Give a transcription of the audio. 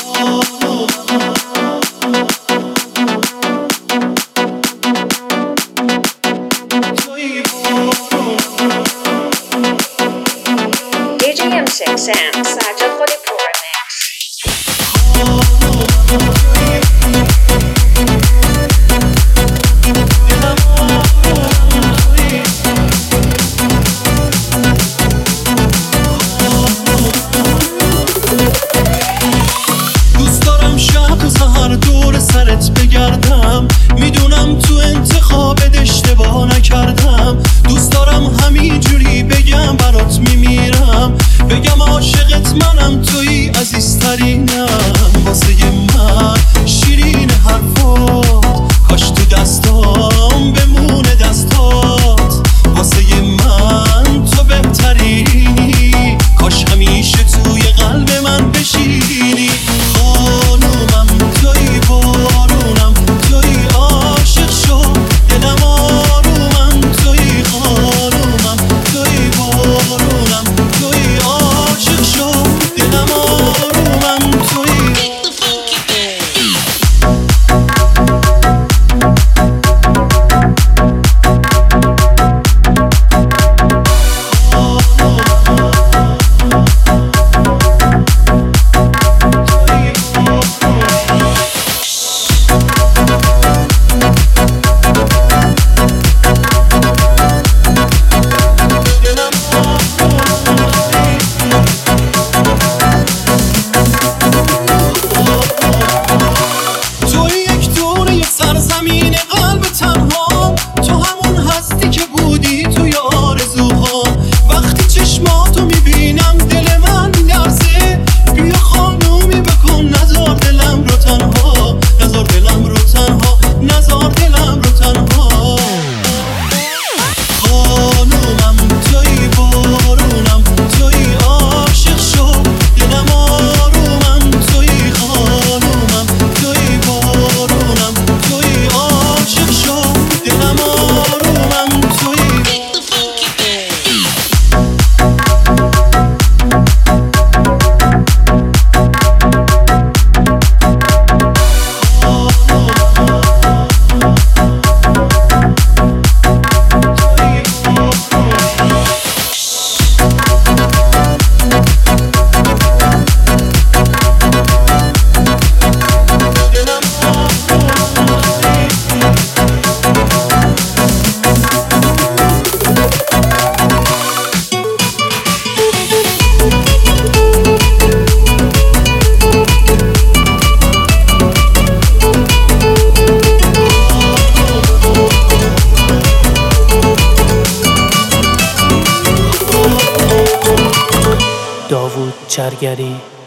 Sam سجاد خودی پرمکس دوست دارم شب و سحر دور سرت بگردم، میدونم تو انتخابت اشتباه نکردم. دوست دارم همینجوری بگم برات میمیرم، بگم عاشقت منم توی عزیزترینم. واسه من شیرین حرفات، کاش تو دستام بمونه دستات. واسه من تو بهترینی، کاش همیشه توی قلب من بشینی. خانومم توی بارونم، توی عاشق شو دلم آرومم. توی خانومم توی بارونم، توی عاشق شو دلم آرومم. توی زمین قلب تنها، تو همون هستی که بودی توی آرزوها. وقتی چشماتو میبینم دل من میلرزه، بیا خانومی بکن نذار دلم رو تنها، نذار دلم رو تنها، نذار دلم رو تنها. خانومم توی بارونم، توی عاشق شو دلم آرومم. توی خانومم توی بارونم، توی عاشق شو دلم آرومم. توی داوود چرگری